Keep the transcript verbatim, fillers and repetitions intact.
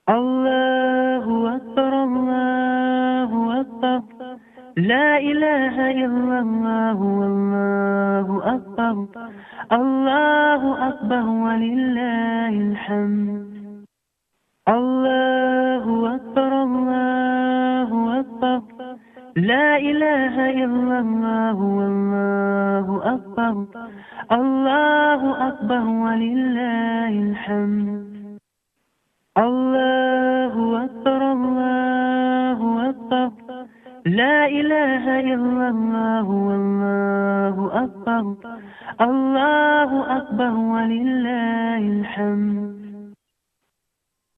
الله أكبر الله أكبر لا إله إلا الله والله أكبر الله أكبر ولله الحمد الله أكبر الله أكبر لا إله إلا الله والله أكبر الله أكبر ولله الحمد الله أكبر الله أكبر لا إله إلا الله والله أكبر الله أكبر ولله الحمد